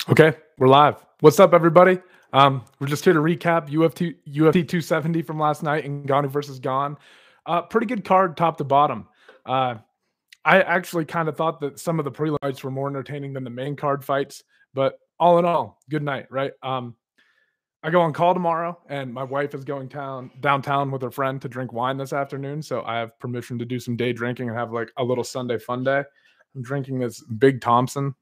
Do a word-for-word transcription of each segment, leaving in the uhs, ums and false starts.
Okay, we're live. What's up, everybody? Um, we're just here to recap U F C U F C two seventy from last night in Ngannou versus Gane. Uh, pretty good card, top to bottom. Uh, I actually kind of thought that some of the pre-fights were more entertaining than the main card fights, but all in all, good night, right? Um, I go on call tomorrow, and my wife is going town downtown with her friend to drink wine this afternoon, so I have permission to do some day drinking and have like a little Sunday fun day. I'm drinking this Big Thompson.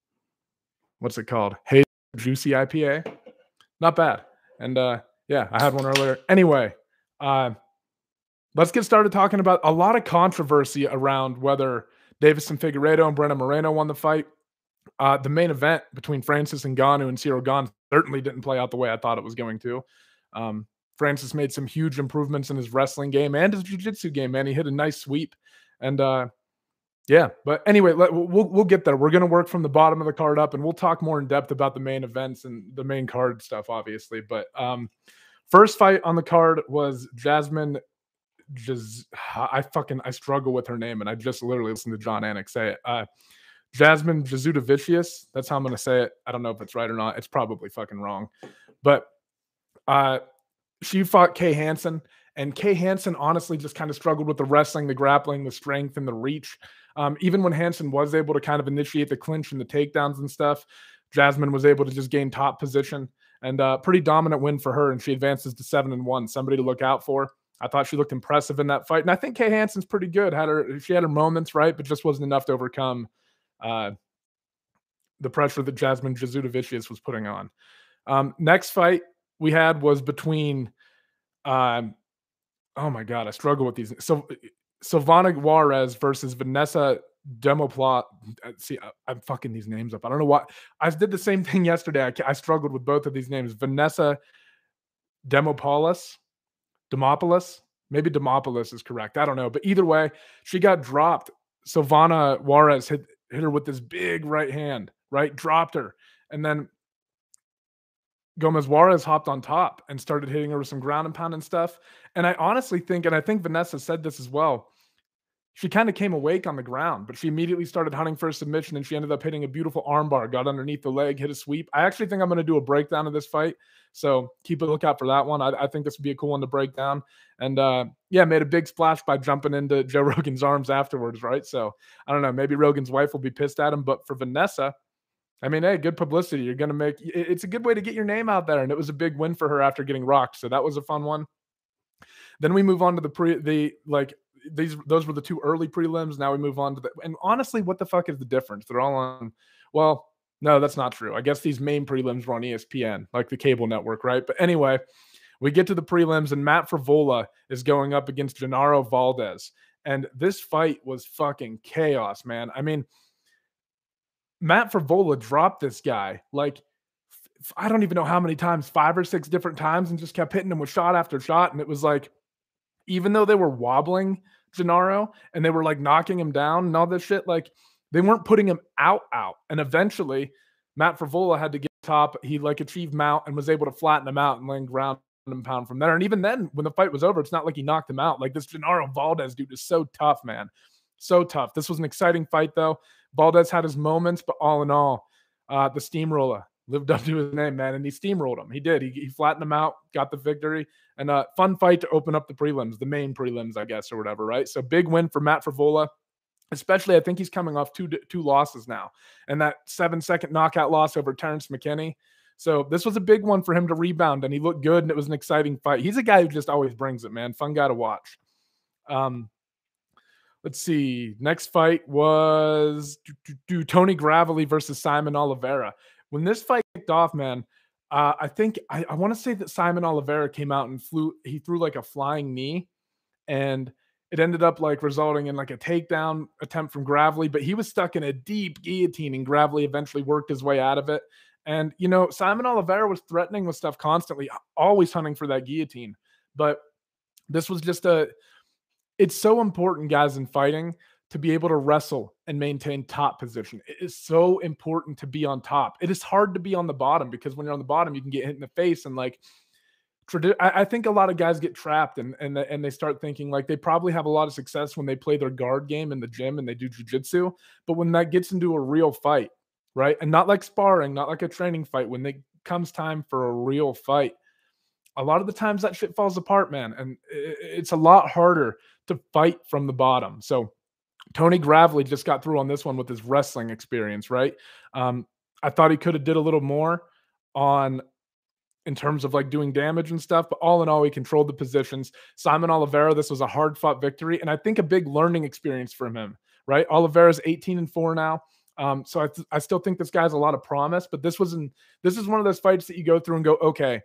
What's it called? Hey, Juicy I P A. Not bad. And uh, yeah, I had one earlier. Anyway, uh, let's get started talking about a lot of controversy around whether Davison Figueiredo and Breno Moreno won the fight. Uh, the main event between Francis Ngannou and Cyril Gane certainly didn't play out the way I thought it was going to. Um, Francis made some huge improvements in his wrestling game and his jiu-jitsu game, man. He hit a nice sweep. And uh, yeah, but anyway, let, we'll we'll get there. We're going to work from the bottom of the card up, and we'll talk more in depth about the main events and the main card stuff, obviously. But um, first fight on the card was Jasmine. Just I fucking I struggle with her name, and I just literally listened to John Anik say it. Uh, Jasmine Jasudavicius. That's how I'm going to say it. I don't know if it's right or not. It's probably fucking wrong, but uh, she fought Kay Hansen, and Kay Hansen honestly just kind of struggled with the wrestling, the grappling, the strength, and the reach. Um, even when Hansen was able to kind of initiate the clinch and the takedowns and stuff, Jasmine was able to just gain top position, and uh, pretty dominant win for her, and she advances to seven and one. Somebody to look out for. I thought she looked impressive in that fight, and I think Kay Hansen's pretty good. Had her, she had her moments, right, but just wasn't enough to overcome uh, the pressure that Jasmine Jasudavicius was putting on. Um, next fight we had was between, um, oh my god, I struggle with these. So Silvana Juarez versus Vanessa Demopla. See, I, I'm fucking these names up. I don't know why. I did the same thing yesterday. I, I struggled with both of these names. Vanessa Demopoulos, Demopoulos. Maybe Demopoulos is correct. I don't know. But either way, she got dropped. Silvana Juarez hit, hit her with this big right hand, right? Dropped her. And then Gomez Juarez hopped on top and started hitting her with some ground and pound and stuff. And I honestly think, and I think Vanessa said this as well, she kind of came awake on the ground, but she immediately started hunting for a submission, and she ended up hitting a beautiful armbar, got underneath the leg, hit a sweep. I actually think I'm going to do a breakdown of this fight, so keep a lookout for that one. I, I think this would be a cool one to break down. And uh, yeah, made a big splash by jumping into Joe Rogan's arms afterwards, right? So I don't know, maybe Rogan's wife will be pissed at him, but for Vanessa, I mean, hey, good publicity. You're going to make it's a good way to get your name out there. And it was a big win for her after getting rocked. So that was a fun one. Then we move on to the pre, the like, these, those were the two early prelims. Now we move on to the, and honestly, what the fuck is the difference? They're all on, well, no, that's not true. I guess these main prelims were on E S P N, like the cable network, right? But anyway, we get to the prelims, and Matt Frevola is going up against Genaro Valdez. And this fight was fucking chaos, man. I mean, Matt Frevola dropped this guy like I don't even know how many times, five or six different times, and just kept hitting him with shot after shot. And it was like, even though they were wobbling Genaro and they were like knocking him down and all this shit, like they weren't putting him out out. And eventually Matt Frevola had to get top. He like achieved mount and was able to flatten him out and then ground and pound from there. And even then, when the fight was over, it's not like he knocked him out. Like this Genaro Valdez dude is so tough, man. So tough. This was an exciting fight, though. Valdez had his moments, but all in all, uh, the steamroller lived up to his name, man, and he steamrolled him. He did. He, he flattened him out, got the victory, and a uh, fun fight to open up the prelims, the main prelims, I guess, or whatever, right? So big win for Matt Frevola, especially I think he's coming off two two losses now, and that seven-second knockout loss over Terrence McKinney. So this was a big one for him to rebound, and he looked good, and it was an exciting fight. He's a guy who just always brings it, man. Fun guy to watch. Um, Let's see. Next fight was do, do, do, Tony Gravely versus Simon Oliveira. When this fight kicked off, man, uh, I think I, I want to say that Simon Oliveira came out and flew. He threw like a flying knee, and it ended up like resulting in like a takedown attempt from Gravely. But he was stuck in a deep guillotine, and Gravely eventually worked his way out of it. And you know, Simon Oliveira was threatening with stuff constantly, always hunting for that guillotine. But this was just a. It's so important, guys, in fighting to be able to wrestle and maintain top position. It is so important to be on top. It is hard to be on the bottom because when you're on the bottom, you can get hit in the face. And like, I think a lot of guys get trapped and, and, and they start thinking like they probably have a lot of success when they play their guard game in the gym and they do jujitsu. But when that gets into a real fight, right? And not like sparring, not like a training fight. When it comes time for a real fight, a lot of the times that shit falls apart, man. And it's a lot harder to fight from the bottom. So Tony Gravely just got through on this one with his wrestling experience, right? Um, I thought he could have did a little more on in terms of like doing damage and stuff, but all in all, he controlled the positions. Simon Oliveira, this was a hard fought victory, and I think a big learning experience from him, right? Oliveira's eighteen and four now. Um, so I, th- I still think this guy has a lot of promise, but this wasn't, this is one of those fights that you go through and go, okay,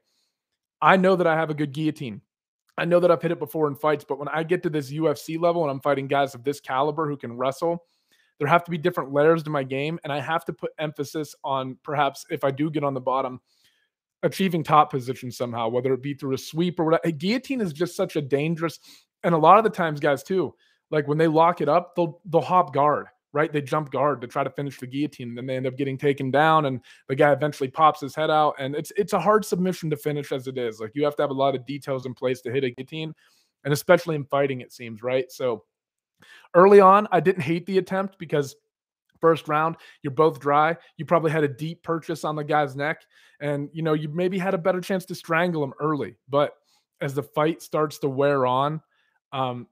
I know that I have a good guillotine. I know that I've hit it before in fights, but when I get to this U F C level and I'm fighting guys of this caliber who can wrestle, there have to be different layers to my game. And I have to put emphasis on perhaps if I do get on the bottom, achieving top position somehow, whether it be through a sweep or whatever. A guillotine is just such a dangerous, and a lot of the times, guys, too, like when they lock it up, they'll they'll hop guard, right? They jump guard to try to finish the guillotine, and then they end up getting taken down, and the guy eventually pops his head out. And it's it's a hard submission to finish as it is. Like you have to have a lot of details in place to hit a guillotine, and especially in fighting, it seems, right? So early on, I didn't hate the attempt because first round, you're both dry. You probably had a deep purchase on the guy's neck, and you know you maybe had a better chance to strangle him early. But as the fight starts to wear on, um,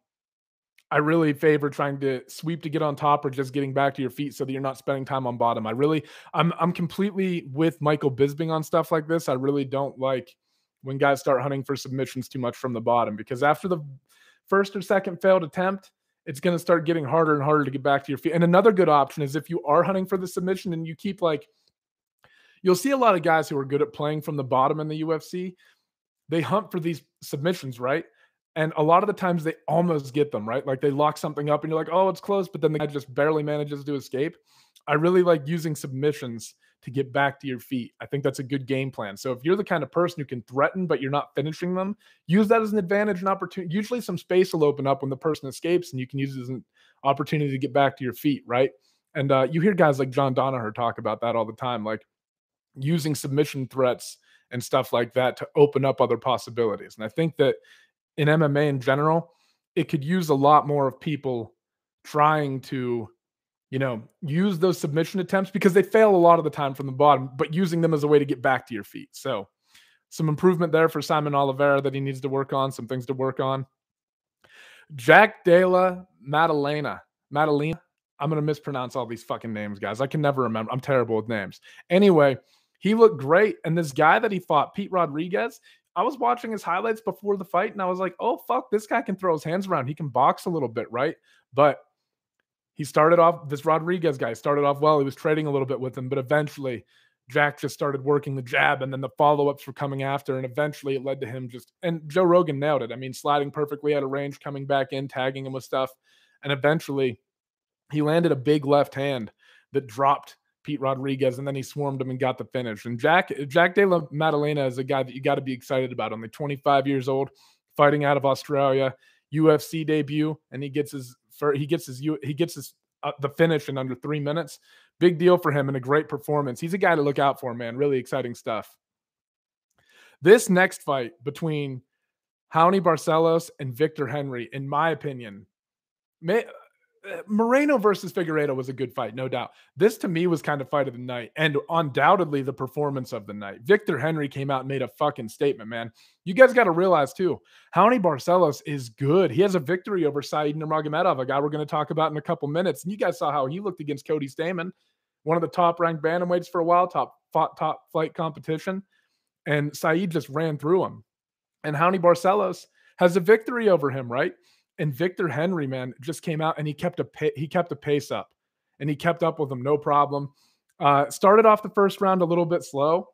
I really favor trying to sweep to get on top or just getting back to your feet so that you're not spending time on bottom. I really, I'm, I'm completely with Michael Bisping on stuff like this. I really don't like when guys start hunting for submissions too much from the bottom, because after the first or second failed attempt, it's going to start getting harder and harder to get back to your feet. And another good option is if you are hunting for the submission and you keep like, you'll see a lot of guys who are good at playing from the bottom in the U F C. They hunt for these submissions, right? And a lot of the times they almost get them, right? Like they lock something up and you're like, oh, it's close, but then the guy just barely manages to escape. I really like using submissions to get back to your feet. I think that's a good game plan. So if you're the kind of person who can threaten, but you're not finishing them, use that as an advantage and opportunity. Usually some space will open up when the person escapes and you can use it as an opportunity to get back to your feet, right? And uh, you hear guys like John Danaher talk about that all the time, like using submission threats and stuff like that to open up other possibilities. And I think that in M M A in general, it could use a lot more of people trying to, you know, use those submission attempts because they fail a lot of the time from the bottom, but using them as a way to get back to your feet. So some improvement there for Simon Oliveira that he needs to work on, some things to work on. Jack Della Maddalena. Maddalena. I'm going to mispronounce all these fucking names, guys. I can never remember. I'm terrible with names. Anyway, he looked great. And this guy that he fought, Pete Rodriguez, I was watching his highlights before the fight and I was like, oh, fuck, this guy can throw his hands around. He can box a little bit, right? But he started off, this Rodriguez guy started off well. He was trading a little bit with him, but eventually Jack just started working the jab and then the follow-ups were coming after. And eventually it led to him just, and Joe Rogan nailed it. I mean, sliding perfectly out of range, coming back in, tagging him with stuff. And eventually he landed a big left hand that dropped Pete Rodriguez, and then he swarmed him and got the finish. And Jack Jack Della Maddalena is a guy that you got to be excited about. Only twenty-five years old, fighting out of Australia, U F C debut, and he gets his he gets his he gets his uh, the finish in under three minutes. Big deal for him and a great performance. He's a guy to look out for, man. Really exciting stuff. This next fight between Raoni Barcelos and Victor Henry, in my opinion, may, Moreno versus Figueiredo was a good fight, no doubt. This to me was kind of fight of the night and undoubtedly the performance of the night. Victor Henry came out and made a fucking statement, man. You guys got to realize too, Raoni Barcelos is good. He has a victory over Said Nurmagomedov, a guy we're going to talk about in a couple minutes. And you guys saw how he looked against Cody Stamann, one of the top ranked bantamweights for a while, top fought, top flight competition. And Said just ran through him. And Raoni Barcelos has a victory over him, right? And Victor Henry, man, just came out and he kept a he kept a pace up, and he kept up with him, no problem. Uh, started off the first round a little bit slow,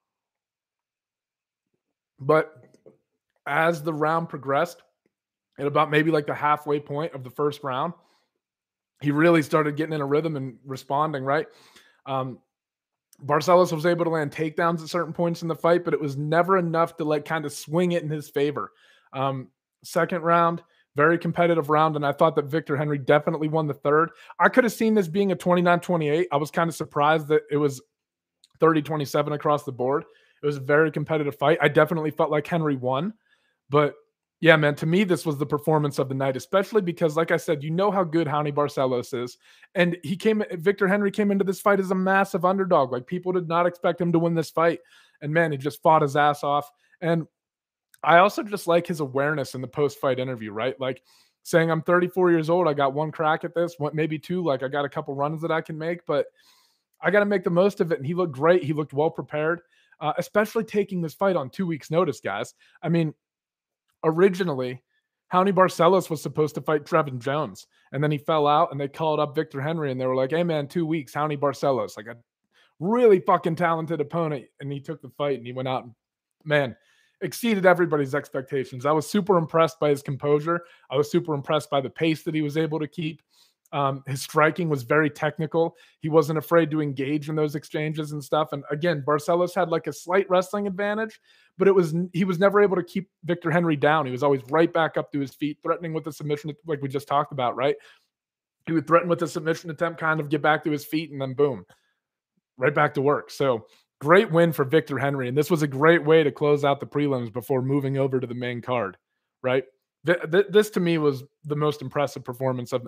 but as the round progressed, at about maybe like the halfway point of the first round, he really started getting in a rhythm and responding, right? Um, Barcelos was able to land takedowns at certain points in the fight, but it was never enough to like kind of swing it in his favor. Um, second round, very competitive round, and I thought that Victor Henry definitely won the third. I could have seen this being a twenty-nine twenty-eight. I was kind of surprised that it was thirty twenty-seven across the board. It was a very competitive fight. I definitely felt like Henry won, but Yeah, man. To me, this was the performance of the night, especially because, like I said, you know how good Raoni Barcelos is, and he came. Victor Henry came into this fight as a massive underdog. Like people did not expect him to win this fight, and man, he just fought his ass off. And I also just like his awareness in the post-fight interview, right? Like saying, "I'm thirty-four years old. I got one crack at this, what maybe two. Like I got a couple runs that I can make, but I got to make the most of it." And he looked great. He looked well prepared, uh, especially taking this fight on two weeks' notice, guys. I mean, originally, Raoni Barcelos was supposed to fight Trevin Jones, and then he fell out, and they called up Victor Henry, and they were like, "Hey, man, two weeks, Raoni Barcelos, like a really fucking talented opponent," and he took the fight, and he went out and, man, exceeded everybody's expectations. I was super impressed by his composure. I was super impressed by the pace that he was able to keep. Um, his striking was very technical. He wasn't afraid to engage in those exchanges and stuff. And again, Barcelos had like a slight wrestling advantage, but it was he was never able to keep Victor Henry down. He was always right back up to his feet, threatening with the submission, like we just talked about, right? He would threaten with a submission attempt, kind of get back to his feet, and then boom, right back to work. So great win for Victor Henry. And this was a great way to close out the prelims before moving over to the main card, right? Th- th- this to me was the most impressive performance of the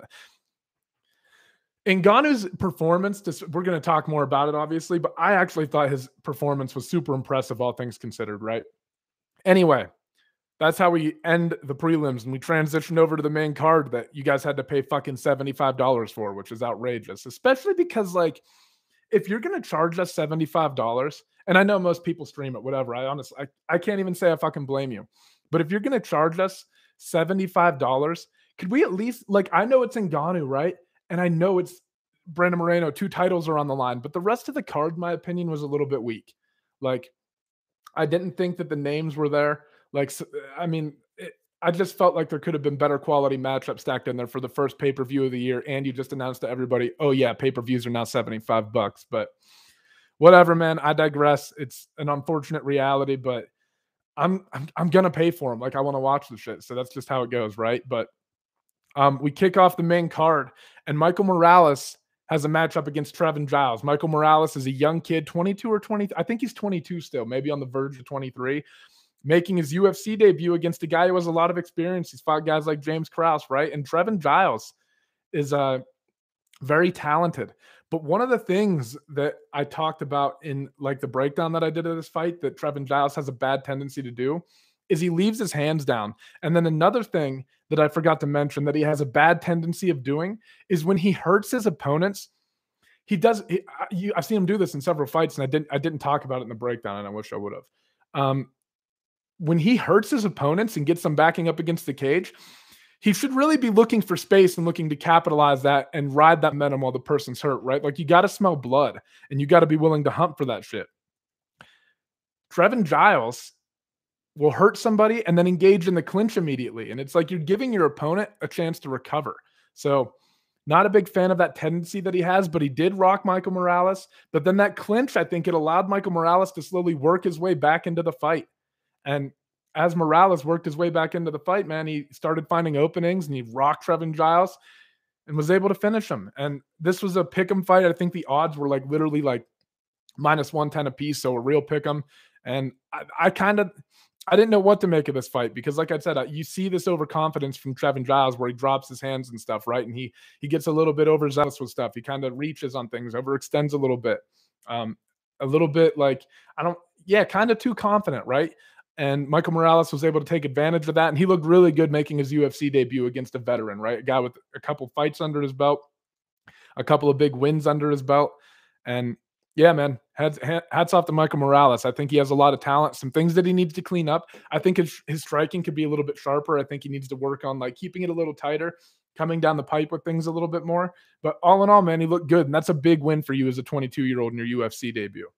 Ngannou's performance. Just, we're going to talk more about it, obviously, but I actually thought his performance was super impressive, all things considered, right? Anyway, that's how we end the prelims, and we transitioned over to the main card that you guys had to pay fucking seventy-five dollars for, which is outrageous, especially because, like, if you're going to charge us seventy-five dollars, and I know most people stream it, whatever, I honestly, I, I can't even say I fucking blame you, but if you're going to charge us seventy-five dollars, could we at least, like, I know it's Ngannou, right? And I know it's Brandon Moreno, two titles are on the line, but the rest of the card, in my opinion, was a little bit weak. Like, I didn't think that the names were there. Like, I mean, it, I just felt like there could have been better quality matchups stacked in there for the first pay-per-view of the year. And you just announced to everybody, oh yeah, pay-per-views are now seventy-five bucks. But whatever, man. I digress. It's an unfortunate reality, but I'm I'm, I'm gonna pay for them. Like, I want to watch the shit. So that's just how it goes, right? But um, we kick off the main card, and Michael Morales has a matchup against Trevin Giles. Michael Morales is a young kid, twenty-two or twenty. I think he's twenty-two still, maybe on the verge of twenty-three, making his U F C debut against a guy who has a lot of experience. He's fought guys like James Krause, right? And Trevin Giles is uh, very talented. But one of the things that I talked about in like the breakdown that I did of this fight that Trevin Giles has a bad tendency to do is he leaves his hands down. And then another thing that I forgot to mention that he has a bad tendency of doing is when he hurts his opponents, he does. He, I, you, I've seen him do this in several fights, and I didn't. I didn't talk about it in the breakdown, and I wish I would have. Um, when he hurts his opponents and gets them backing up against the cage, he should really be looking for space and looking to capitalize that and ride that momentum while the person's hurt, right? Like, you got to smell blood, and you got to be willing to hunt for that shit. Trevin Giles will hurt somebody and then engage in the clinch immediately. And it's like you're giving your opponent a chance to recover. So not a big fan of that tendency that he has, but he did rock Michael Morales. But then that clinch, I think it allowed Michael Morales to slowly work his way back into the fight. And as Morales worked his way back into the fight, man, he started finding openings and he rocked Trevin Giles and was able to finish him. And this was a pick'em fight. I think the odds were like literally like minus one ten apiece. So a real pick'em. And I, I kind of, I didn't know what to make of this fight because, like I said, you see this overconfidence from Trevin Giles where he drops his hands and stuff, right? And he he gets a little bit overzealous with stuff. He kind of reaches on things, overextends a little bit, um, a little bit like I don't, yeah, kind of too confident, right? And Michael Morales was able to take advantage of that, and he looked really good making his U F C debut against a veteran, right? A guy with a couple fights under his belt, a couple of big wins under his belt, and yeah, man, hats, hats off to Michael Morales. I think he has a lot of talent, some things that he needs to clean up. I think his, his striking could be a little bit sharper. I think he needs to work on like keeping it a little tighter, coming down the pipe with things a little bit more. But all in all, man, he looked good. And that's a big win for you as a twenty-two-year-old in your U F C debut.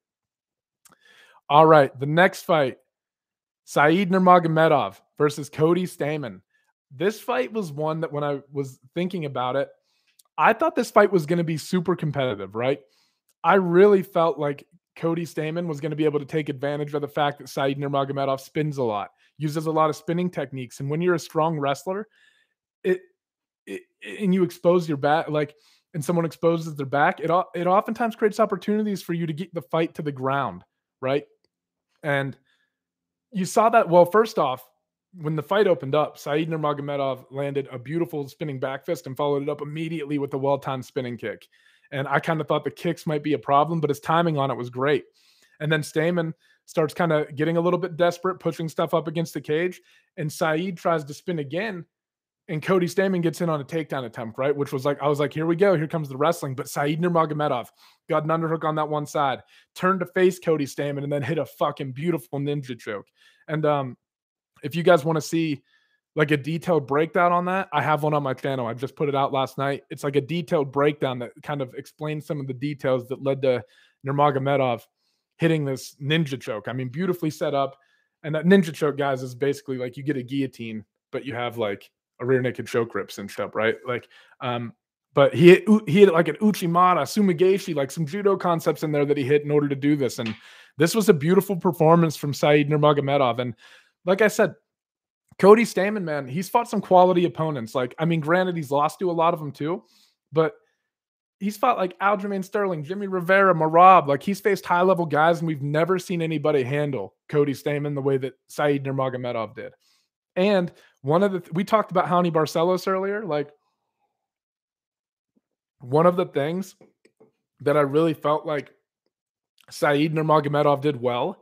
All right, the next fight, Said Nurmagomedov versus Cody Stamann. This fight was one that when I was thinking about it, I thought this fight was going to be super competitive, right? I really felt like Cody Stamann was going to be able to take advantage of the fact that Said Nurmagomedov spins a lot, uses a lot of spinning techniques. And when you're a strong wrestler, it, it and you expose your back, like, and someone exposes their back, it, it oftentimes creates opportunities for you to get the fight to the ground, right? And you saw that, well, first off, when the fight opened up, Said Nurmagomedov landed a beautiful spinning back fist and followed it up immediately with a well-timed spinning kick. And I kind of thought the kicks might be a problem, but his timing on it was great. And then Stamann starts kind of getting a little bit desperate, pushing stuff up against the cage. And Said tries to spin again. And Cody Stamann gets in on a takedown attempt, right? Which was like, I was like, here we go. Here comes the wrestling. But Said Nurmagomedov got an underhook on that one side, turned to face Cody Stamann, and then hit a fucking beautiful ninja choke. And um, if you guys want to see like a detailed breakdown on that, I have one on my channel. I just put it out last night. It's like a detailed breakdown that kind of explains some of the details that led to Nurmagomedov hitting this ninja choke. I mean, beautifully set up. And that ninja choke, guys, is basically like you get a guillotine, but you have like a rear naked choke rip cinched up, right? Like, um, but he hit, he hit like an Uchimata, Sumigeshi, like some judo concepts in there that he hit in order to do this. And this was a beautiful performance from Said Nurmagomedov. And like I said, Cody Stamann, man, he's fought some quality opponents. Like, I mean, granted, he's lost to a lot of them too, but he's fought like Aljamain Sterling, Jimmy Rivera, Marab. Like, he's faced high-level guys, and we've never seen anybody handle Cody Stamann the way that Said Nurmagomedov did. And one of the th- we talked about Raoni Barcelos earlier. Like, one of the things that I really felt like Said Nurmagomedov did well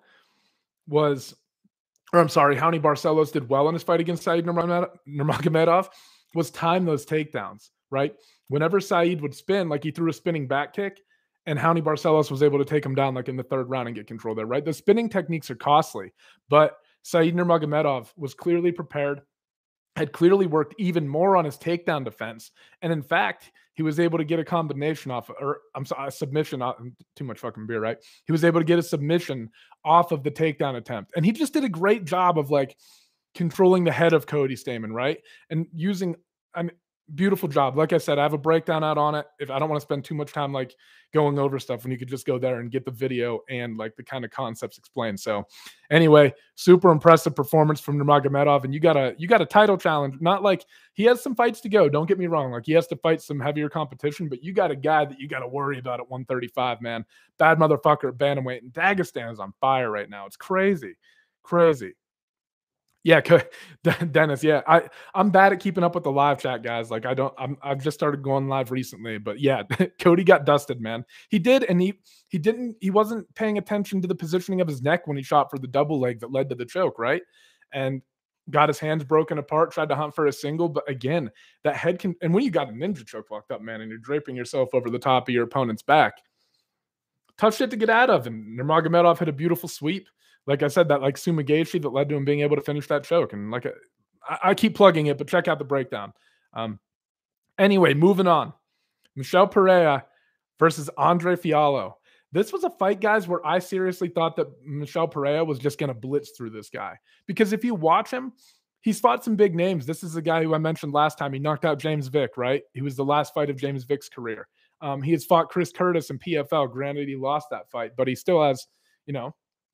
was, or I'm sorry, Raoni Barcelos did well in his fight against Said Nurmagomedov, was time those takedowns, right? Whenever Said would spin, like he threw a spinning back kick, and Raoni Barcelos was able to take him down like in the third round and get control there, right? The spinning techniques are costly, but Said Nurmagomedov was clearly prepared, had clearly worked even more on his takedown defense. And in fact, he was able to get a combination off, or I'm sorry, a submission, off, too much fucking beer, right? He was able to get a submission off of the takedown attempt. And he just did a great job of like controlling the head of Cody Stamann, right? And using, I mean, beautiful job. Like I said, I have a breakdown out on it. If I don't want to spend too much time like going over stuff, and you could just go there and get the video and like the kind of concepts explained. So anyway, super impressive performance from Nurmagomedov. And you got a you got a title challenge. Not like he has some fights to go. Don't get me wrong. Like, he has to fight some heavier competition, but you got a guy that you got to worry about at one thirty-five, man. Bad motherfucker at bantamweight. And Dagestan is on fire right now. It's crazy. Crazy. Yeah, Dennis. Yeah, I I'm bad at keeping up with the live chat, guys. Like, I don't. I'm I've just started going live recently, but yeah, Cody got dusted, man. He did, and he he didn't. He wasn't paying attention to the positioning of his neck when he shot for the double leg that led to the choke, right? And got his hands broken apart. Tried to hunt for a single, but again, that head can. And when you got a ninja choke locked up, man, and you're draping yourself over the top of your opponent's back, tough shit to get out of. And Nurmagomedov hit a beautiful sweep. Like I said, that like Sumigeshi that led to him being able to finish that choke. And like, I, I keep plugging it, but check out the breakdown. Um, anyway, moving on. Michel Pereira versus Andre Fialho. This was a fight, guys, where I seriously thought that Michel Pereira was just going to blitz through this guy. Because if you watch him, he's fought some big names. This is the guy who I mentioned last time. He knocked out James Vick, right? He was the last fight of James Vick's career. Um, he has fought Chris Curtis in P F L. Granted, he lost that fight, but he still has, you know,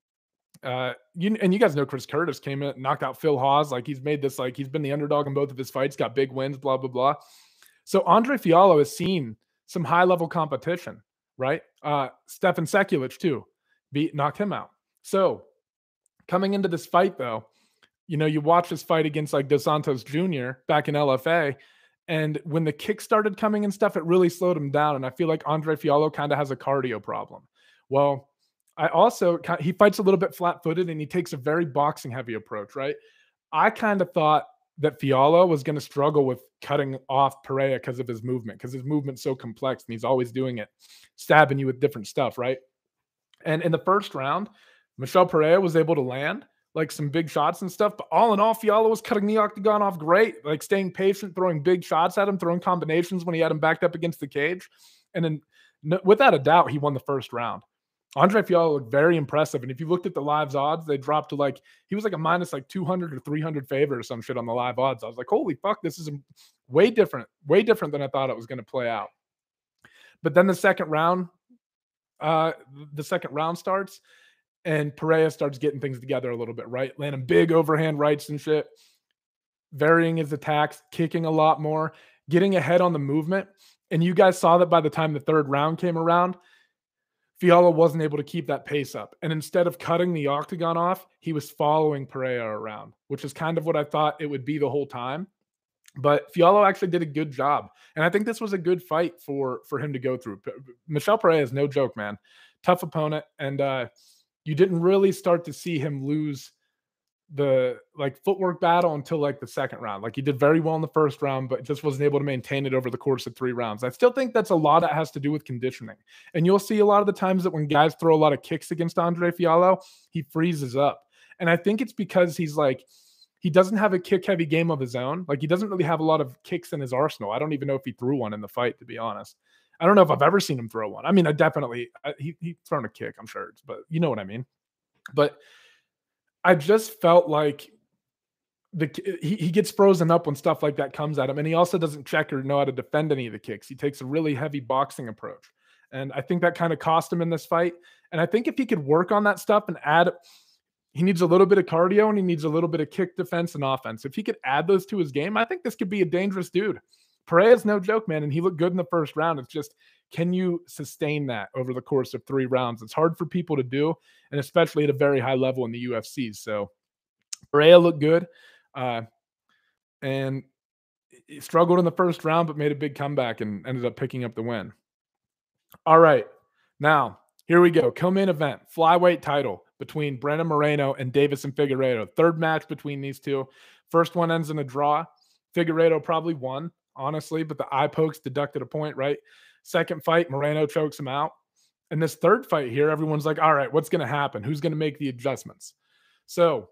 Uh, you and you guys know Chris Curtis came in, knocked out Phil Hawes. Like, he's made this, like, he's been the underdog in both of his fights, got big wins, blah, blah, blah. So Andre Fialho has seen some high level competition, right? Uh, Stefan Sekulic too, beat, knocked him out. So coming into this fight, though, you know, you watch this fight against like Dos Santos Junior back in L F A. And when the kick started coming and stuff, it really slowed him down. And I feel like Andre Fialho kind of has a cardio problem. Well, I also, he fights a little bit flat-footed, and he takes a very boxing-heavy approach, right? I kind of thought that Fialho was going to struggle with cutting off Pereira because of his movement, because his movement's so complex, and he's always doing it, stabbing you with different stuff, right? And in the first round, Michel Pereira was able to land like some big shots and stuff, but all in all, Fialho was cutting the octagon off great, like staying patient, throwing big shots at him, throwing combinations when he had him backed up against the cage. And then, no, without a doubt, he won the first round. Andre Fialho looked very impressive. And if you looked at the live odds, they dropped to like, he was like a minus like two hundred or three hundred favor or some shit on the live odds. I was like, holy fuck, this is way different, way different than I thought it was going to play out. But then the second round, uh, the second round starts, and Pereira starts getting things together a little bit, right? Landing big overhand rights and shit, varying his attacks, kicking a lot more, getting ahead on the movement. And you guys saw that by the time the third round came around, Fiala wasn't able to keep that pace up. And instead of cutting the octagon off, he was following Pereira around, which is kind of what I thought it would be the whole time. But Fiallo actually did a good job. And I think this was a good fight for for him to go through. Michel Pereira is no joke, man. Tough opponent. And uh, you didn't really start to see him lose the like footwork battle until like the second round. Like he did very well in the first round, but just wasn't able to maintain it over the course of three rounds. I still think that's a lot that has to do with conditioning. And you'll see a lot of the times that when guys throw a lot of kicks against Andre Fiallo, he freezes up. And I think it's because he's like, he doesn't have a kick heavy game of his own. Like he doesn't really have a lot of kicks in his arsenal. I don't even know if he threw one in the fight, to be honest. I don't know if I've ever seen him throw one. I mean, I definitely, I, he, he's thrown a kick, I'm sure, but you know what I mean? But I just felt like the he, he gets frozen up when stuff like that comes at him. And he also doesn't check or know how to defend any of the kicks. He takes a really heavy boxing approach. And I think that kind of cost him in this fight. And I think if he could work on that stuff and add, he needs a little bit of cardio and he needs a little bit of kick defense and offense. If he could add those to his game, I think this could be a dangerous dude. Pereira's no joke, man. And he looked good in the first round. It's just, can you sustain that over the course of three rounds? It's hard for people to do, and especially at a very high level in the U F C. So Pereira looked good, uh, and he struggled in the first round, but made a big comeback and ended up picking up the win. All right, now here we go. Co-main event, flyweight title between Brandon Moreno and Deiveson Figueiredo. Third match between these two. First one ends in a draw. Figueiredo probably won, honestly, but the eye pokes deducted a point, right? Second fight, Moreno chokes him out. And this third fight here, everyone's like, all right, what's going to happen? Who's going to make the adjustments? So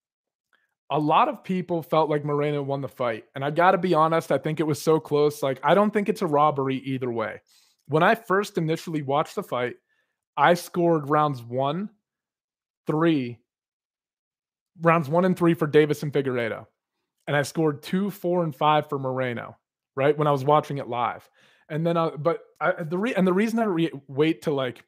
a lot of people felt like Moreno won the fight. And I got to be honest, I think it was so close. Like, I don't think it's a robbery either way. When I first initially watched the fight, I scored rounds one, three, rounds one and three for Deiveson Figueiredo. And I scored two, four, and five for Moreno, right? When I was watching it live. And then, uh, but I, the re- and the reason I re- wait to like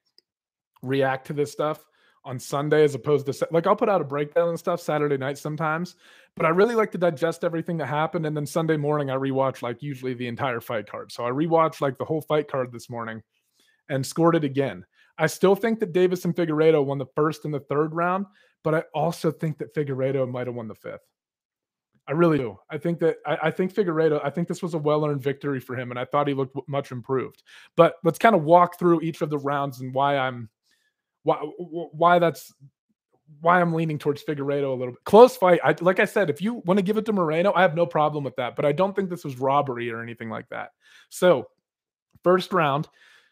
react to this stuff on Sunday as opposed to like I'll put out a breakdown and stuff Saturday night sometimes, but I really like to digest everything that happened. And then Sunday morning I rewatch like usually the entire fight card. So I rewatched like the whole fight card this morning and scored it again. I still think that Deiveson Figueiredo won the first and the third round, but I also think that Figueiredo might have won the fifth. I really do. I think that I, I think Figueiredo, I think this was a well-earned victory for him, and I thought he looked much improved. But let's kind of walk through each of the rounds and why I'm why why that's why I'm leaning towards Figueiredo a little bit. Close fight. I, like I said, if you want to give it to Moreno, I have no problem with that. But I don't think this was robbery or anything like that. So, first round,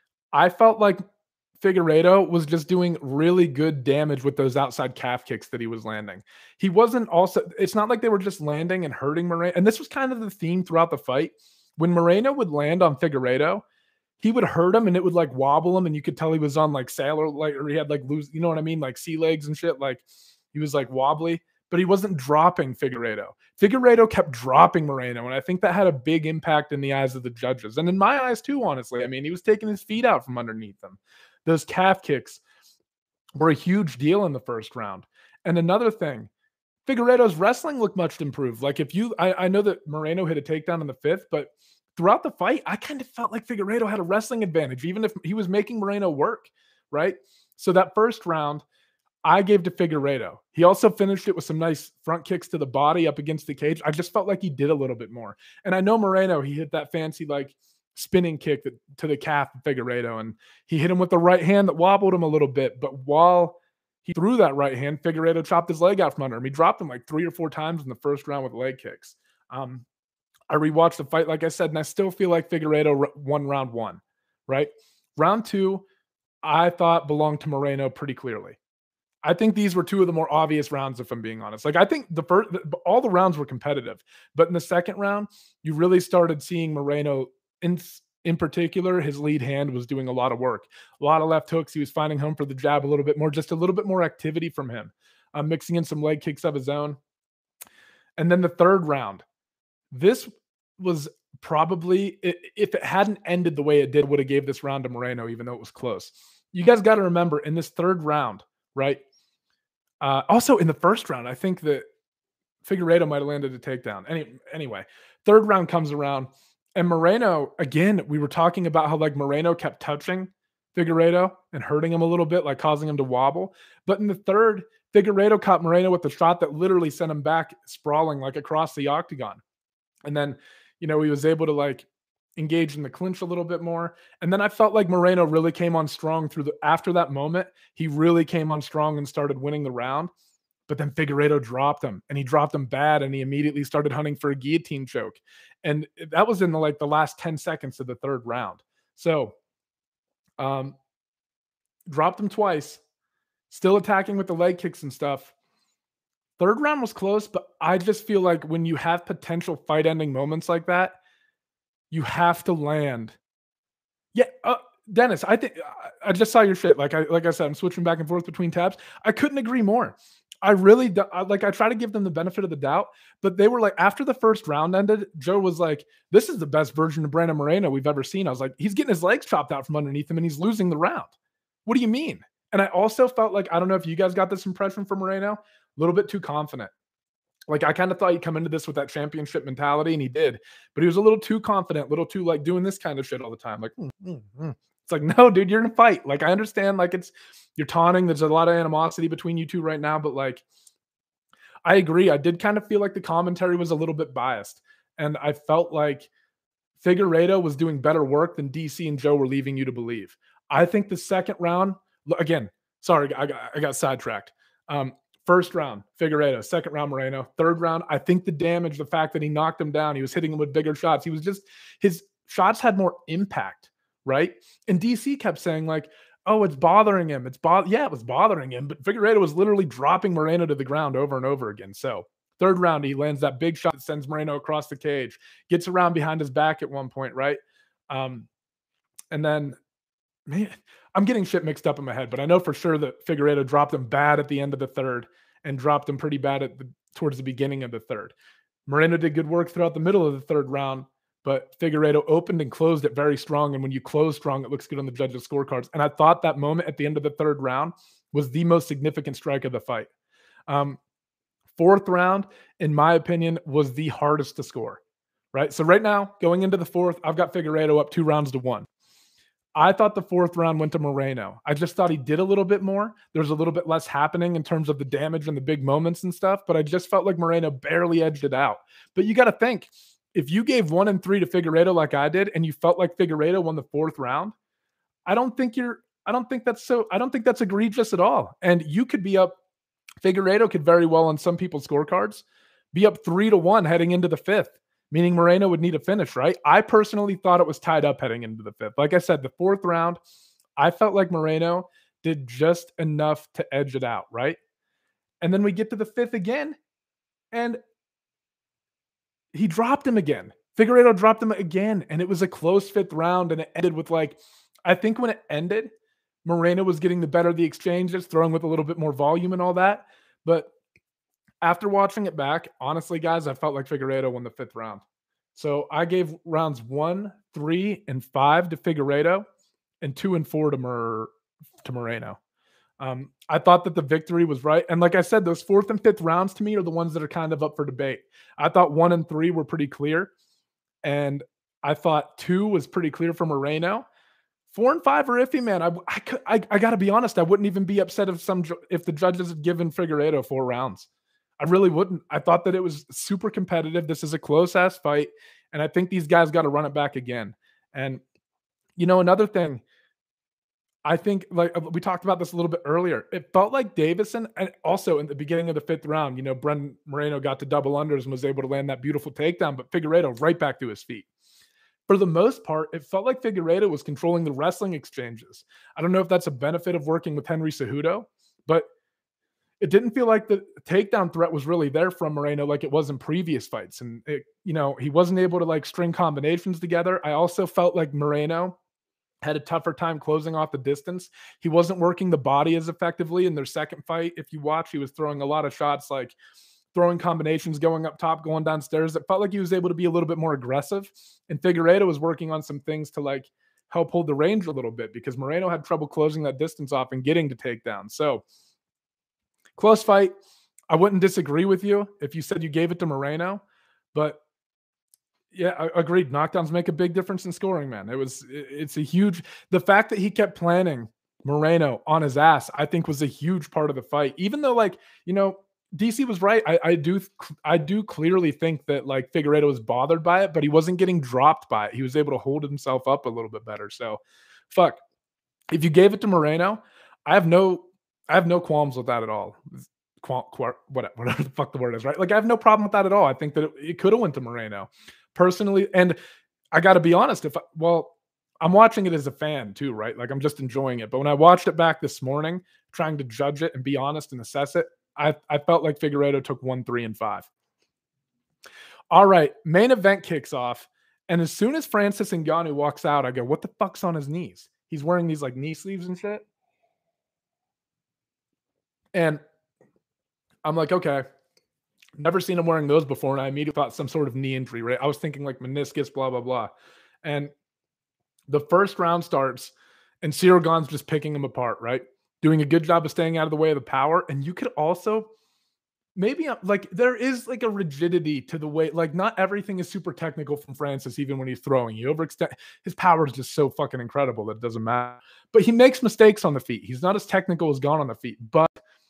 I felt like Figueiredo was just doing really good damage with those outside calf kicks that he was landing. He wasn't also, it's not like they were just landing and hurting Moreno. And this was kind of the theme throughout the fight. When Moreno would land on Figueiredo, he would hurt him and it would like wobble him. And you could tell he was on like sailor, like, or he had like loose, you know what I mean? Like sea legs and shit. Like he was like wobbly, but he wasn't dropping Figueiredo. Figueiredo kept dropping Moreno. And I think that had a big impact in the eyes of the judges. And in my eyes too, honestly. I mean, he was taking his feet out from underneath them. Those calf kicks were a huge deal in the first round. And another thing, Figueiredo's wrestling looked much improved. Like if you, I, I know that Moreno hit a takedown in the fifth, but throughout the fight, I kind of felt like Figueiredo had a wrestling advantage, even if he was making Moreno work, right? So that first round, I gave to Figueiredo. He also finished it with some nice front kicks to the body up against the cage. I just felt like he did a little bit more. And I know Moreno, he hit that fancy like spinning kick that, to the calf of Figueiredo, and he hit him with the right hand that wobbled him a little bit. But while he threw that right hand, Figueiredo chopped his leg out from under him. He dropped him like three or four times in the first round with leg kicks. Um, I rewatched the fight, like I said, and I still feel like Figueiredo won round one, right? Round two, I thought belonged to Moreno pretty clearly. I think these were two of the more obvious rounds, if I'm being honest. Like I think the first, all the rounds were competitive, but in the second round, you really started seeing Moreno in in particular, his lead hand was doing a lot of work, a lot of left hooks. He was finding home for the jab a little bit more, just a little bit more activity from him, um, mixing in some leg kicks of his own. And then the third round, this was probably, if it hadn't ended the way it did, would have gave this round to Moreno, even though it was close. You guys got to remember in this third round, right? Uh, also in the first round, I think that Figueiredo might have landed a takedown. Any, anyway, third round comes around. And Moreno, again, we were talking about how like Moreno kept touching Figueiredo and hurting him a little bit, like causing him to wobble. But in the third, Figueiredo caught Moreno with a shot that literally sent him back sprawling like across the octagon. And then, you know, he was able to like engage in the clinch a little bit more. And then I felt like Moreno really came on strong through the after that moment. He really came on strong and started winning the round. But then Figueiredo dropped him, and he dropped him bad, and he immediately started hunting for a guillotine choke. And that was in the like the last ten seconds of the third round. So um dropped him twice, still attacking with the leg kicks and stuff. Third round was close, but I just feel like when you have potential fight-ending moments like that, you have to land. Yeah, uh, Dennis, I think I I just saw your shit. Like I like I said, I'm switching back and forth between tabs. I couldn't agree more. I really do, I, like I try to give them the benefit of the doubt, but they were like after the first round ended, Joe was like, "This is the best version of Brandon Moreno we've ever seen." I was like, "He's getting his legs chopped out from underneath him, and he's losing the round." What do you mean? And I also felt like I don't know if you guys got this impression from Moreno, a little bit too confident. Like I kind of thought he'd come into this with that championship mentality, and he did, but he was a little too confident, a little too like doing this kind of shit all the time. Like, mm, mm, mm. It's like, no, dude, you're in a fight. Like, I understand, like it's you're taunting. There's a lot of animosity between you two right now, but like, I agree. I did kind of feel like the commentary was a little bit biased, and I felt like Figueiredo was doing better work than D C and Joe were leaving you to believe. I think the second round, again, sorry, I got, I got sidetracked. Um, First round, Figueiredo. Second round, Moreno. Third round, I think the damage, the fact that he knocked him down, he was hitting him with bigger shots. He was just, his shots had more impact, right? And D C kept saying, like, oh, it's bothering him. It's bo- yeah, it was bothering him. But Figueiredo was literally dropping Moreno to the ground over and over again. So, third round, he lands that big shot that sends Moreno across the cage, gets around behind his back at one point, right? Um, and then Man, I'm getting shit mixed up in my head, but I know for sure that Figueiredo dropped him bad at the end of the third and dropped him pretty bad at the towards the beginning of the third. Moreno did good work throughout the middle of the third round, but Figueiredo opened and closed it very strong. And when you close strong, it looks good on the judges' scorecards. And I thought that moment at the end of the third round was the most significant strike of the fight. Um, fourth round, in my opinion, was the hardest to score. Right. So right now, going into the fourth, I've got Figueiredo up two rounds to one. I thought the fourth round went to Moreno. I just thought he did a little bit more. There's a little bit less happening in terms of the damage and the big moments and stuff, but I just felt like Moreno barely edged it out. But you got to think, if you gave one and three to Figueiredo like I did, and you felt like Figueiredo won the fourth round, I don't think you're, I don't think that's so, I don't think that's egregious at all. And you could be up, Figueiredo could very well on some people's scorecards be up three to one heading into the fifth, meaning Moreno would need a finish, right? I personally thought it was tied up heading into the fifth. Like I said, the fourth round, I felt like Moreno did just enough to edge it out, right? And then we get to the fifth again, and he dropped him again. Figueiredo dropped him again, and it was a close fifth round, and it ended with like, I think when it ended, Moreno was getting the better of the exchanges, throwing with a little bit more volume and all that. But after watching it back, honestly, guys, I felt like Figueiredo won the fifth round. So I gave rounds one, three, and five to Figueiredo, and two and four to Mor- to Moreno. Um, I thought that the victory was right. And like I said, those fourth and fifth rounds to me are the ones that are kind of up for debate. I thought one and three were pretty clear. And I thought two was pretty clear for Moreno. Four and five are iffy, man. I I, I, I got to be honest. I wouldn't even be upset if some if the judges had given Figueiredo four rounds. I really wouldn't. I thought that it was super competitive. This is a close ass fight. And I think these guys got to run it back again. And, you know, another thing, I think, like we talked about this a little bit earlier, it felt like Davison, and also in the beginning of the fifth round, you know, Brendan Moreno got to double unders and was able to land that beautiful takedown, but Figueiredo right back to his feet. For the most part, it felt like Figueiredo was controlling the wrestling exchanges. I don't know if that's a benefit of working with Henry Cejudo, but it didn't feel like the takedown threat was really there from Moreno like it was in previous fights. And, it, you know, he wasn't able to like string combinations together. I also felt like Moreno had a tougher time closing off the distance. He wasn't working the body as effectively in their second fight. If you watch, he was throwing a lot of shots, like throwing combinations, going up top, going downstairs. It felt like he was able to be a little bit more aggressive. And Figueiredo was working on some things to like help hold the range a little bit because Moreno had trouble closing that distance off and getting to takedown. So, close fight. I wouldn't disagree with you if you said you gave it to Moreno, but Yeah, I agreed. Knockdowns make a big difference in scoring, man. It was I it's a huge the fact that he kept planning Moreno on his ass, I think was a huge part of the fight. Even though, like, you know, D C was right. I I do I do clearly think that, like, Figueiredo was bothered by it, but he wasn't getting dropped by it. He was able to hold himself up a little bit better. So, fuck. If you gave it to Moreno, I have no I have no qualms with that at all. Qual, quar, whatever, whatever the fuck the word is, right? Like, I have no problem with that at all. I think that it, it could have went to Moreno personally. And I got to be honest, if I, well, I'm watching it as a fan too, right? Like, I'm just enjoying it. But when I watched it back this morning, trying to judge it and be honest and assess it, I, I felt like Figueiredo took one, three, and five. All right, main event kicks off. And as soon as Francis Ngannou walks out, I go, what the fuck's on his knees? He's wearing these like knee sleeves and shit. And I'm like, okay, never seen him wearing those before. And I immediately thought some sort of knee injury, right? I was thinking like meniscus, blah, blah, blah. And the first round starts and Ciryl Gane's just picking him apart, right? Doing a good job of staying out of the way of the power. And you could also maybe like there is like a rigidity to the way, like not everything is super technical from Francis, even when he's throwing. He overextend his power is just so fucking incredible that it doesn't matter. But he makes mistakes on the feet. He's not as technical as Gane on the feet. But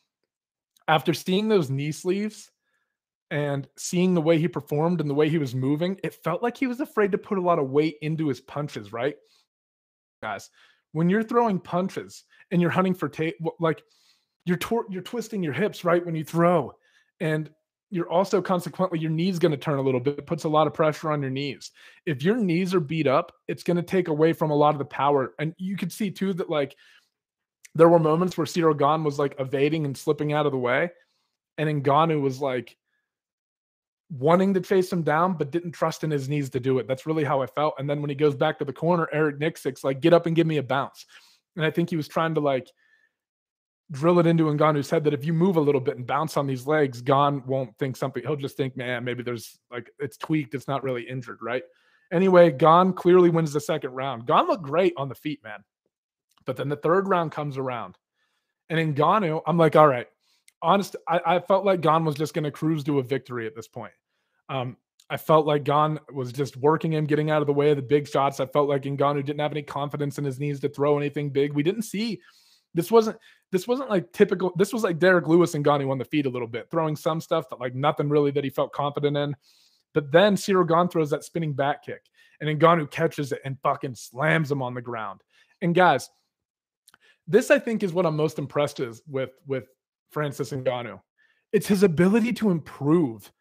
after seeing those knee sleeves and seeing the way he performed and the way he was moving, it felt like he was afraid to put a lot of weight into his punches, right? Guys, when you're throwing punches and you're hunting for tape, like you're tor- you're twisting your hips, right, when you throw. And you're also consequently, your knee's going to turn a little bit. It puts a lot of pressure on your knees. If your knees are beat up, it's going to take away from a lot of the power. And you could see too that like there were moments where Ciryl Gane was like evading and slipping out of the way. And Ngannou was like wanting to chase him down, but didn't trust in his knees to do it. That's really how I felt. And then when he goes back to the corner, Eric Nicksick's like, get up and give me a bounce. And I think he was trying to like drill it into Ngannou's head that if you move a little bit and bounce on these legs, Gane won't think something. He'll just think, man, maybe there's like, it's tweaked. It's not really injured, right? Anyway, Gane clearly wins the second round. Gane looked great on the feet, man. But then the third round comes around. And in Ngannou, I'm like, all right, honest, I, I felt like Gane was just going to cruise to a victory at this point. Um, I felt like Gane was just working him, getting out of the way of the big shots. I felt like Ngannou didn't have any confidence in his knees to throw anything big. We didn't see, this wasn't, this wasn't like typical, this was like Derek Lewis and Ngannou on the feet a little bit, throwing some stuff that like nothing really that he felt confident in. But then Ciryl Gane throws that spinning back kick and Ngannou catches it and fucking slams him on the ground. And guys, this I think is what I'm most impressed is with, with Francis Ngannou. It's his ability to improve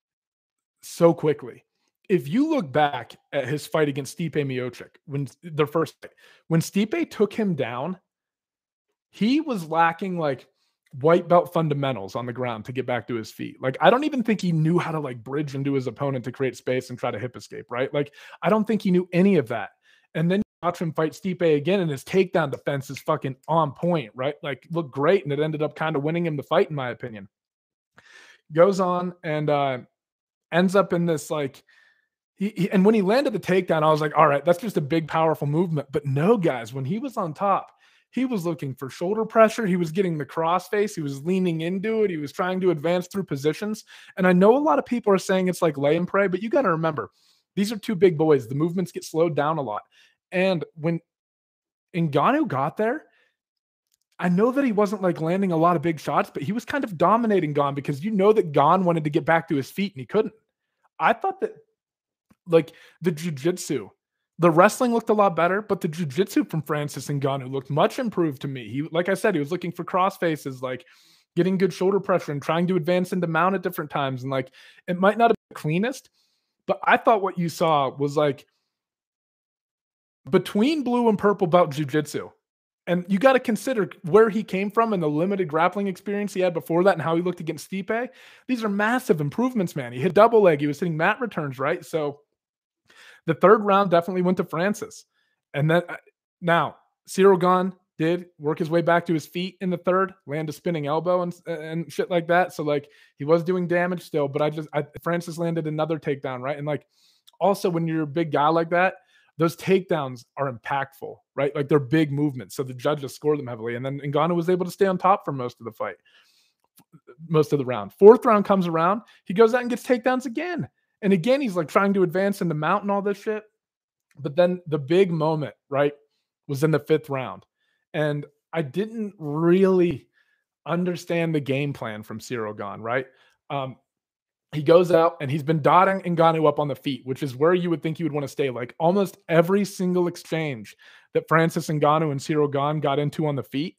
so quickly. If you look back at his fight against Stipe Miocic, when the first fight, when Stipe took him down, he was lacking like white belt fundamentals on the ground to get back to his feet. Like, I don't even think he knew how to like bridge into his opponent to create space and try to hip escape, right? Like, I don't think he knew any of that. And then you watch him fight Stipe again, and his takedown defense is fucking on point, right? Like, looked great, and it ended up kind of winning him the fight, in my opinion. Goes on and uh, ends up in this like, he, he and when he landed the takedown, I was like, all right, that's just a big, powerful movement. But no, guys, when he was on top, he was looking for shoulder pressure. He was getting the crossface. He was leaning into it. He was trying to advance through positions. And I know a lot of people are saying it's like lay and pray, but you got to remember, these are two big boys. The movements get slowed down a lot. And when Ngannou got there, I know that he wasn't like landing a lot of big shots, but he was kind of dominating Gane because you know that Gane wanted to get back to his feet and he couldn't. I thought that like the jiu-jitsu, the wrestling looked a lot better, but the jiu-jitsu from Francis Ngannou looked much improved to me. He, like I said, he was looking for cross faces, like getting good shoulder pressure and trying to advance into mount at different times. And like, it might not have been the cleanest, but I thought what you saw was like between blue and purple belt jiu-jitsu. And you got to consider where he came from and the limited grappling experience he had before that and how he looked against Stipe. These are massive improvements, man. He hit double leg. He was hitting mat returns, right? So the third round definitely went to Francis. And then now Ciryl Gane did work his way back to his feet in the third, land a spinning elbow and, and shit like that. So like he was doing damage still, but I just, I, Francis landed another takedown, right? And like also when you're a big guy like that, those takedowns are impactful, right? Like they're big movements. So the judges score them heavily. And then Ngannou was able to stay on top for most of the fight, most of the round. Fourth round comes around. He goes out and gets takedowns again. And again, he's like trying to advance in the mount and all this shit. But then the big moment, right, was in the fifth round. And I didn't really understand the game plan from Ciryl Gane, right? Um, he goes out and he's been dotting Ngannou up on the feet, which is where you would think you would want to stay. Like almost every single exchange that Francis Ngannou and Ciryl Gane got into on the feet,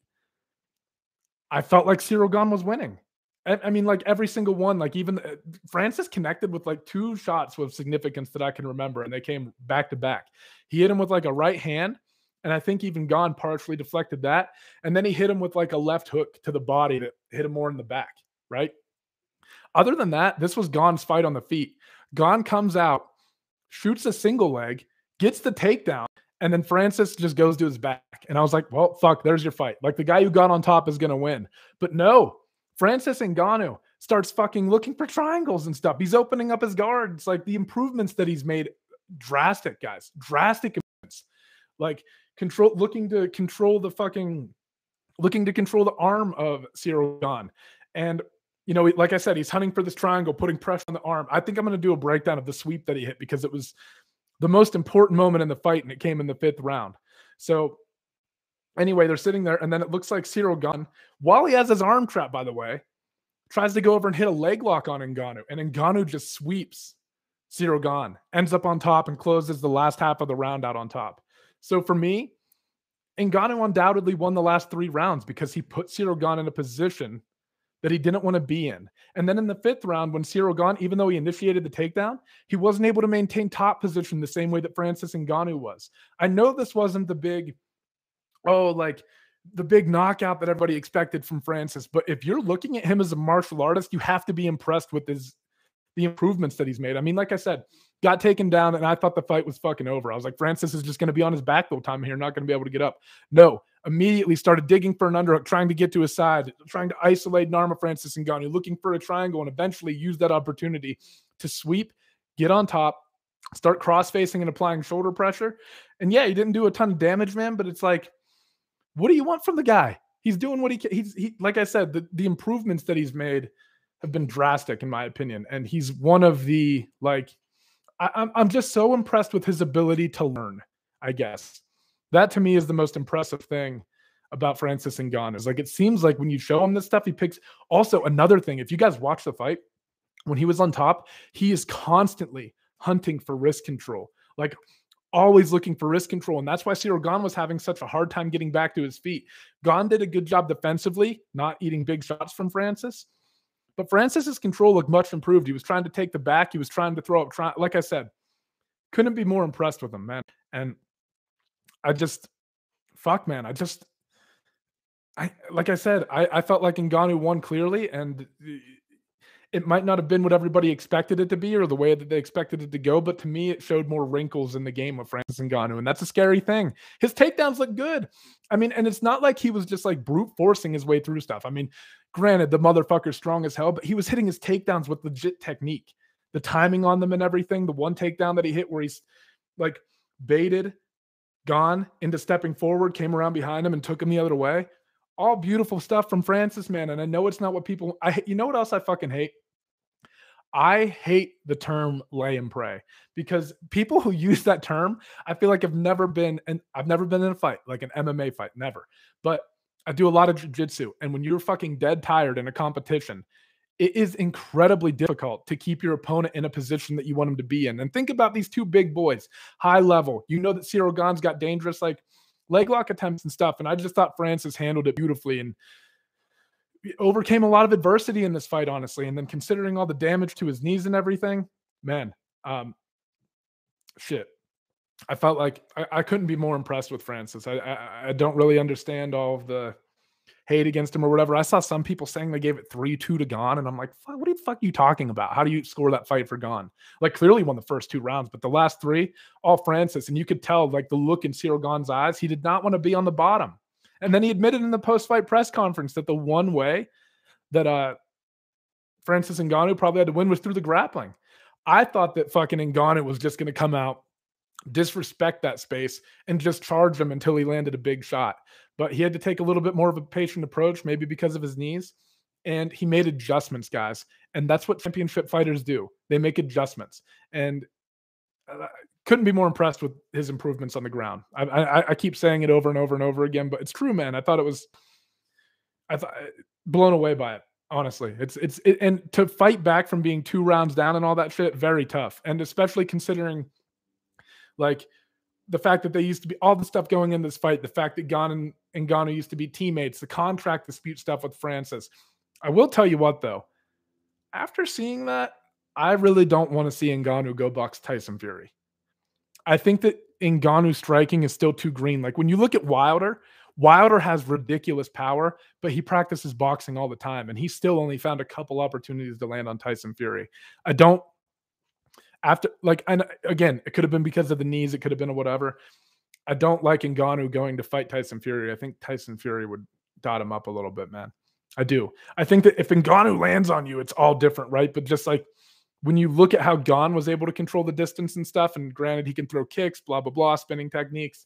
I felt like Ciryl Gane was winning. I, I mean, like every single one, like even uh, Francis connected with like two shots with significance that I can remember, and they came back to back. He hit him with like a right hand, and I think even Gane partially deflected that. And then he hit him with like a left hook to the body that hit him more in the back, right? Other than that, this was Gane's fight on the feet. Gane comes out, shoots a single leg, gets the takedown, and then Francis just goes to his back. And I was like, well, fuck, there's your fight. Like the guy who got on top is going to win. But no, Francis Ngannou starts fucking looking for triangles and stuff. He's opening up his guards. Like the improvements that he's made, drastic, guys. Drastic improvements. Like control, looking to control the fucking, looking to control the arm of Ciryl Gane. And you know, like I said, he's hunting for this triangle, putting pressure on the arm. I think I'm going to do a breakdown of the sweep that he hit because it was the most important moment in the fight, and it came in the fifth round. So anyway, they're sitting there, and then it looks like Ciryl Gane, while he has his arm trapped, by the way, tries to go over and hit a leg lock on Ngannou, and Ngannou just sweeps Ciryl Gane, ends up on top, and closes the last half of the round out on top. So for me, Ngannou undoubtedly won the last three rounds because he put Ciryl Gane in a position that he didn't want to be in. And then in the fifth round, when Ciryl Gane, even though he initiated the takedown, he wasn't able to maintain top position the same way that Francis Ngannou was. I know this wasn't the big, oh, like the big knockout that everybody expected from Francis, but if you're looking at him as a martial artist, you have to be impressed with his the improvements that he's made. I mean, like I said, got taken down, and I thought the fight was fucking over. I was like, Francis is just going to be on his back the whole time here, not going to be able to get up. No, immediately started digging for an underhook, trying to get to his side, trying to isolate an arm of Francis Ngannou, looking for a triangle, and eventually use that opportunity to sweep, get on top, start cross-facing and applying shoulder pressure. And yeah, he didn't do a ton of damage, man, but it's like, what do you want from the guy? He's doing what he can. He's, he, like I said, the, the improvements that he's made have been drastic, in my opinion. And he's one of the, like, I, I'm, I'm just so impressed with his ability to learn, I guess. That to me is the most impressive thing about Francis Ngannou. Is like, it seems like when you show him this stuff, he picks. Also, another thing, if you guys watch the fight, when he was on top, he is constantly hunting for wrist control, like always looking for wrist control. And that's why Ciryl Gane was having such a hard time getting back to his feet. Gane did a good job defensively, not eating big shots from Francis. But Francis's control looked much improved. He was trying to take the back. He was trying to throw up. Try, like I said, couldn't be more impressed with him, man. And I just, fuck, man. I just, I like I said, I, I felt like Ngannou won clearly, and it might not have been what everybody expected it to be or the way that they expected it to go, but to me, it showed more wrinkles in the game of Francis Ngannou, and that's a scary thing. His takedowns look good. I mean, and it's not like he was just like brute forcing his way through stuff. I mean, granted, the motherfucker's strong as hell, but he was hitting his takedowns with legit technique. The timing on them and everything. The one takedown that he hit where he's like baited, Gane into stepping forward, came around behind him and took him the other way. All beautiful stuff from Francis, man. And I know it's not what people, I, you know what else I fucking hate? I hate the term lay and pray, because people who use that term, I feel like I've never been, and I've never been in a fight, like an M M A fight, never. But I do a lot of jiu-jitsu, and when you're fucking dead tired in a competition, it is incredibly difficult to keep your opponent in a position that you want him to be in. And think about these two big boys, high level. You know that Ciryl Gane's got dangerous like leg lock attempts and stuff, and I just thought Francis handled it beautifully and overcame a lot of adversity in this fight, honestly. And then considering all the damage to his knees and everything, man, um, shit. I felt like I, I couldn't be more impressed with Francis. I, I I don't really understand all of the hate against him or whatever. I saw some people saying they gave it three two to Gane, and I'm like, what the fuck are you talking about? How do you score that fight for Gane? Like, clearly won the first two rounds, but the last three, all Francis. And you could tell, like, the look in Ciryl Gane's eyes, he did not want to be on the bottom. And then he admitted in the post-fight press conference that the one way that uh, Francis Ngannou probably had to win was through the grappling. I thought that fucking Ngannou was just going to come out, disrespect that space, and just charge him until he landed a big shot. But he had to take a little bit more of a patient approach, maybe because of his knees. and he made adjustments, guys. And that's what championship fighters do. They make adjustments. And uh, couldn't be more impressed with his improvements on the ground. I, I, I keep saying it over and over and over again, but it's true, man. I thought it was, I thought blown away by it. Honestly, it's it's it, and to fight back from being two rounds down and all that shit, very tough. And especially considering like the fact that they used to be all the stuff going in this fight, the fact that Gane and, and Ngannou used to be teammates, the contract dispute stuff with Francis. I will tell you what though, after seeing that, I really don't want to see Ngannou go box Tyson Fury. I think that Ngannou's striking is still too green. Like when you look at Wilder, Wilder has ridiculous power, but he practices boxing all the time, and he still only found a couple opportunities to land on Tyson Fury. I don't after like, and again, it could have been because of the knees, it could have been whatever. I don't like Ngannou going to fight Tyson Fury. I think Tyson Fury would dot him up a little bit, man. I do. I think that if Ngannou lands on you, it's all different, right? But just like when you look at how Gane was able to control the distance and stuff, and granted he can throw kicks, blah, blah, blah, spinning techniques.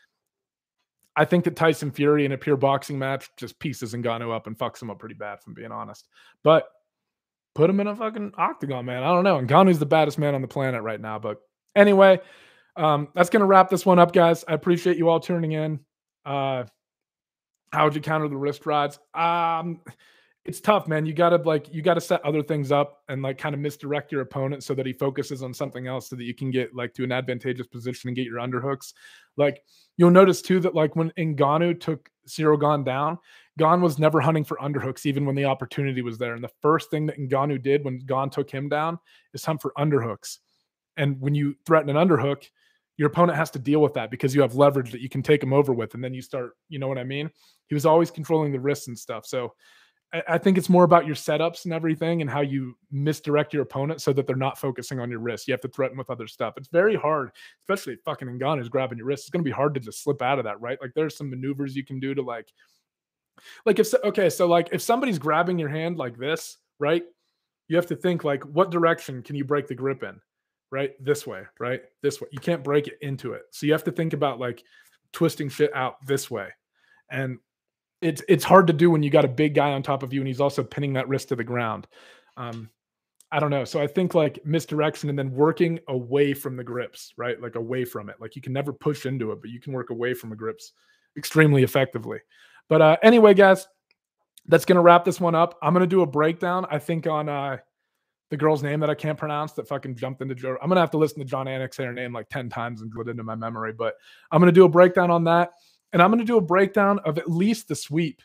I think that Tyson Fury in a pure boxing match just pieces Ngannou up and fucks him up pretty bad, if I'm being honest. But put him in a fucking octagon, man. I don't know. Ngannou's the baddest man on the planet right now. But anyway, um, that's going to wrap this one up, guys. I appreciate you all tuning in. Uh, how would you counter the wrist rods? Um, it's tough, man. You gotta like you gotta set other things up and like kind of misdirect your opponent so that he focuses on something else so that you can get like to an advantageous position and get your underhooks. Like you'll notice too that like when Ngannou took Ciryl Gane down, Gane was never hunting for underhooks even when the opportunity was there. And the first thing that Ngannou did when Gane took him down is hunt for underhooks. And when you threaten an underhook, your opponent has to deal with that because you have leverage that you can take him over with. And then you start, you know what I mean? He was always controlling the wrists and stuff. So I think it's more about your setups and everything and how you misdirect your opponent so that they're not focusing on your wrist. You have to threaten with other stuff. It's very hard, especially if fucking Ngannou is grabbing your wrist. It's going to be hard to just slip out of that, right? Like there's some maneuvers you can do to like, like if, okay, so like if somebody's grabbing your hand like this, right? You have to think like, what direction can you break the grip in, right? This way, right? This way. You can't break it into it. So you have to think about like twisting shit out this way. And It's it's hard to do when you got a big guy on top of you and he's also pinning that wrist to the ground. Um, I don't know. So I think like misdirection and then working away from the grips, right? Like away from it. Like you can never push into it, but you can work away from the grips extremely effectively. But uh, anyway, guys, that's going to wrap this one up. I'm going to do a breakdown, I think, on uh, the girl's name that I can't pronounce that fucking jumped into Joe. I'm going to have to listen to John Anik say her name like ten times and put it into my memory. But I'm going to do a breakdown on that. And I'm going to do a breakdown of at least the sweep.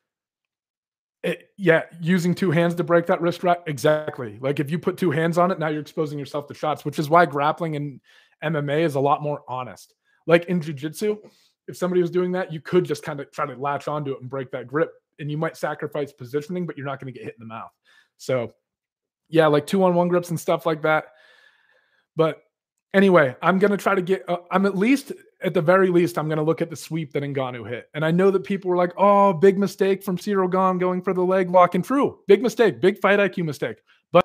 It, yeah, using two hands to break that wrist wrap. Exactly. Like if you put two hands on it, now you're exposing yourself to shots, which is why grappling in M M A is a lot more honest. Like in jiu-jitsu, if somebody was doing that, you could just kind of try to latch onto it and break that grip. And you might sacrifice positioning, but you're not going to get hit in the mouth. So yeah, like two-on-one grips and stuff like that. But anyway, I'm going to try to get, uh, I'm at least, at the very least, I'm going to look at the sweep that Ngannou hit. And I know that people were like, oh, big mistake from Ciryl Gane going for the leg lock. And true, big mistake, big fight I Q mistake. But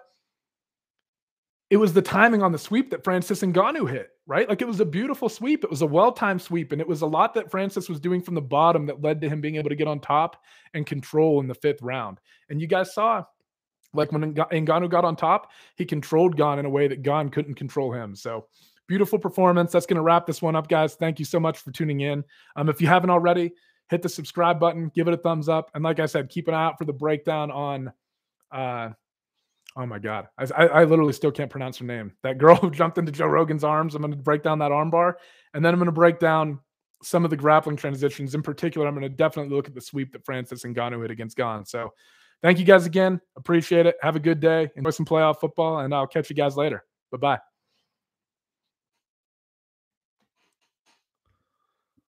it was the timing on the sweep that Francis Ngannou hit, right? Like it was a beautiful sweep. It was a well-timed sweep. And it was a lot that Francis was doing from the bottom that led to him being able to get on top and control in the fifth round. And you guys saw, like when Ngannou got on top, he controlled Gane in a way that Gane couldn't control him. So beautiful performance. That's going to wrap this one up, guys. Thank you so much for tuning in. Um, if you haven't already, hit the subscribe button, give it a thumbs up. And like I said, keep an eye out for the breakdown on, uh, oh my God, I, I literally still can't pronounce her name. That girl who jumped into Joe Rogan's arms. I'm going to break down that armbar. And then I'm going to break down some of the grappling transitions. In particular, I'm going to definitely look at the sweep that Francis Ngannou hit against Gane. So thank you guys again. Appreciate it. Have a good day. Enjoy some playoff football, and I'll catch you guys later. Bye-bye.